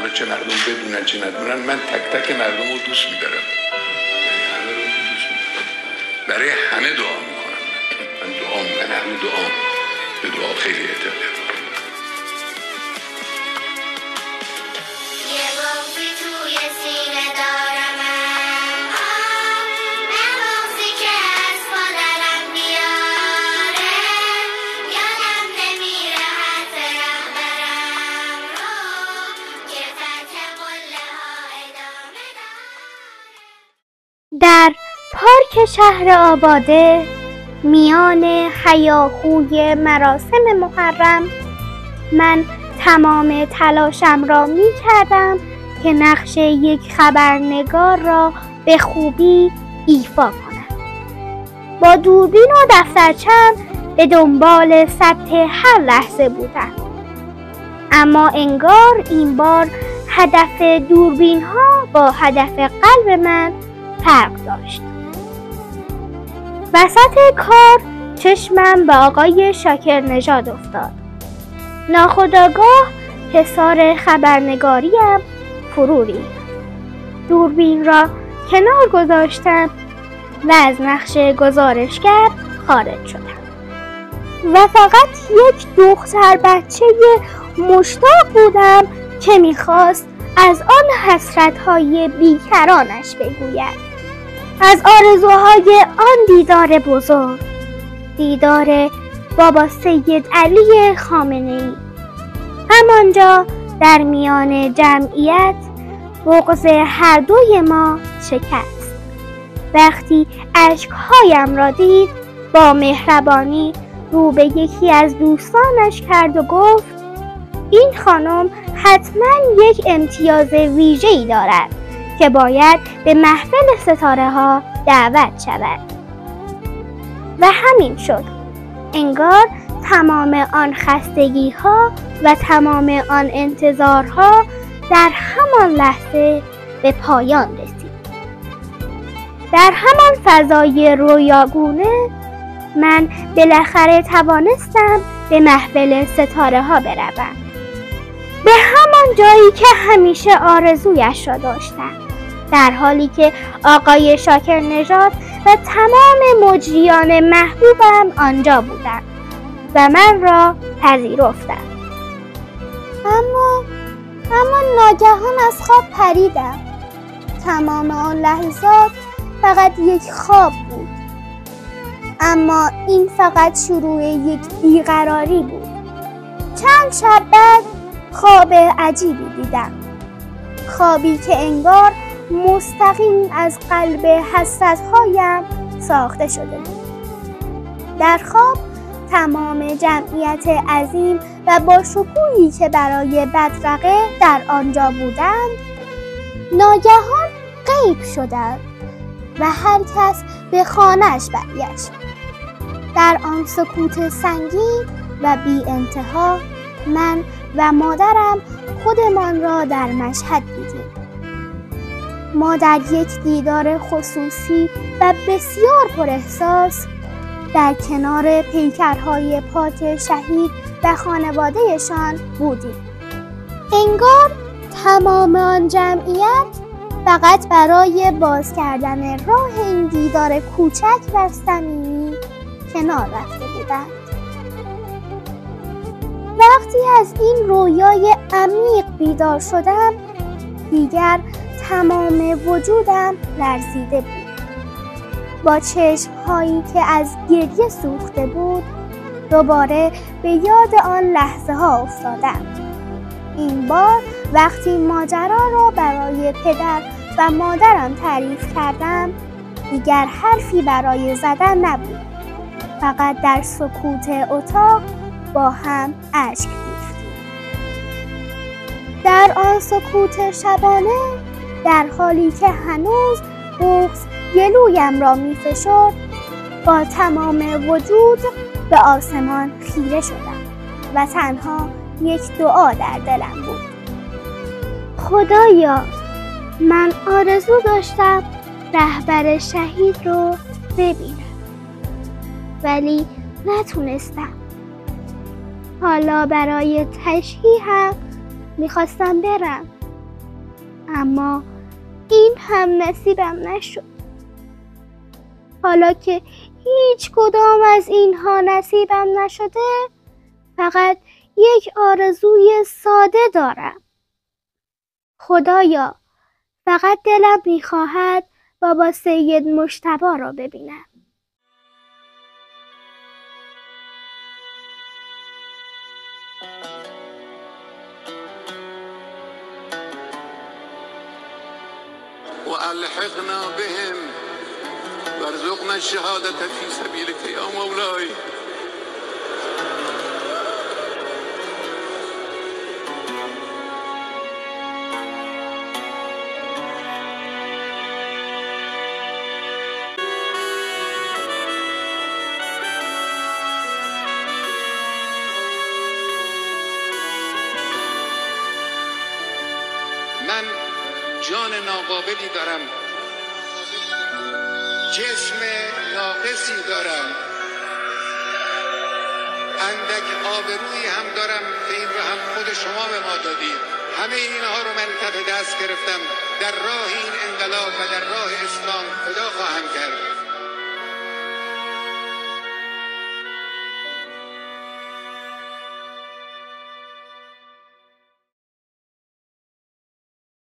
حالا چه مردم بدونن چه ندونن، من تک تک مردم رو دوست میدارم، همه رو دوست میدارم، برای همه دعا میکنم. من اهل دعام، به دعا خیلی اعتقاد. در پارک شهر آباده میان هیاهوی مراسم محرم من تمام تلاشم را می کردم که نقش یک خبرنگار را به خوبی ایفا کنم. با دوربین و دفترچه‌ام به دنبال ثبت هر لحظه بودم، اما انگار این بار هدف دوربین ها با هدف قلب من فرق داشت. وسط کار چشمم به آقای شاکر نژاد افتاد. ناخودآگاه حصار خبرنگاریم فرو ریخت. دوربین را کنار گذاشتم و از نقش گزارشگر خارج شدم و فقط یک دختر بچه مشتاق بودم که میخواست از آن حسرت‌های بیکرانش بگوید، از آرزوهای آن دیدار بزرگ، دیدار بابا سید علی خامنه‌ای. همانجا در میان جمعیت بغض هر دوی ما شکست. وقتی اشک‌هایم را دید با مهربانی رو به یکی از دوستانش کرد و گفت این خانم حتما یک امتیاز ویژه‌ای دارد که باید به محفل ستاره ها دعوت شود. و همین شد. انگار تمام آن خستگی ها و تمام آن انتظارها در همان لحظه به پایان رسید. در همان فضای رویاگونه من بالاخره توانستم به محفل ستاره ها بروم، به همان جایی که همیشه آرزویش را داشتم، در حالی که آقای شاکر نژاد و تمام مجریان محبوبم آنجا بودند و من را پذیرفتند. اما ناگهان از خواب پریدم. تمام آن لحظات فقط یک خواب بود، اما این فقط شروع یک بیقراری بود. چند شب بعد خواب عجیبی دیدم، خوابی که انگار مستقیم از قلب حسرت‌هایم ساخته شده بود. در خواب تمام جمعیت عظیم و با شکوهی که برای بدرقه در آنجا بودند ناگهان غیب شدند و هر کس به خانه‌اش برگشت. در آن سکوت سنگین و بی انتها من و مادرم خودمان را در مشهد دیدیم. ما در یک دیدار خصوصی و بسیار پراحساس در کنار پیکرهای پاک شهید و خانوادهشان بودیم. انگار تمام آن جمعیت فقط برای باز کردن راه این دیدار کوچک و صمیمی کنار رفته بودند. وقتی از این رویای عمیق بیدار شدم دیگر تمام وجودم لرزیده بود. با چشم‌هایی که از گریه سوخته بود دوباره به یاد آن لحظه ها افتادم. این بار وقتی ماجرا را برای پدر و مادرم تعریف کردم دیگر حرفی برای زدن نبود. فقط در سکوت اتاق با هم اشک ریختیم. در آن سکوت شبانه در حالی که هنوز بغض گلویم را می‌فشرد با تمام وجود به آسمان خیره شدم و تنها یک دعا در دلم بود. خدایا، من آرزو داشتم رهبر شهید رو ببینم ولی نتونستم. حالا برای تشییع هم میخواستم برم اما این هم نصیبم نشد. حالا که هیچ کدام از اینها نصیبم نشده، فقط یک آرزوی ساده دارم. خدایا، فقط دلم می‌خواهد بابا سید مجتبی را ببینم. والحقنا بهم وارزقنا الشهادة في سبيلك يا مولاي. من جان ناقابلی دارم، جسم ناقصی دارم، اندک آبرویی هم دارم که این رو هم خود شما به ما دادید. همه اینها رو من کف دست گرفتم، در راه این انقلاب و در راه اسلام فدا خواهم کرد.